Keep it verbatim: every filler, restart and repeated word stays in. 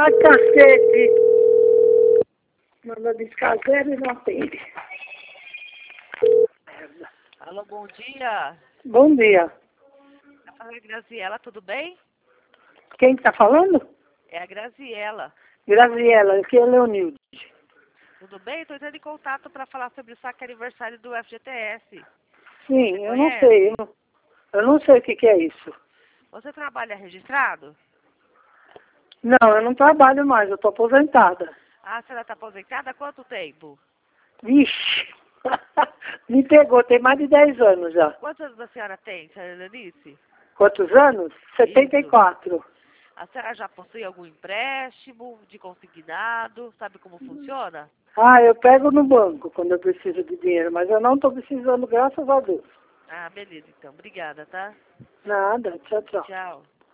Ai, cacete! Manda descaseiro e não atende. Merda. Alô, bom dia. Bom dia. Tá falando a Graziela, tudo bem? Quem tá falando? É a Graziela. Graziela, aqui é Leonilde. Tudo bem? Estou entrando em contato para falar sobre o saque aniversário do F G T S. Sim, Você eu não conhece? sei. Eu não, eu não sei o que, que é isso. Você trabalha registrado? Não, eu não trabalho mais, eu tô aposentada. Ah, a senhora está aposentada há quanto tempo? Vixe! Me pegou, tem mais de dez anos já. Quantos anos a senhora tem, senhora Lenice? Quantos anos? setenta e quatro. A senhora já possui algum empréstimo de consignado? Sabe como funciona? Ah, eu pego no banco quando eu preciso de dinheiro, mas eu não tô precisando, graças a Deus. Ah, beleza, então. Obrigada, tá? Nada, tchau, tchau. Tchau.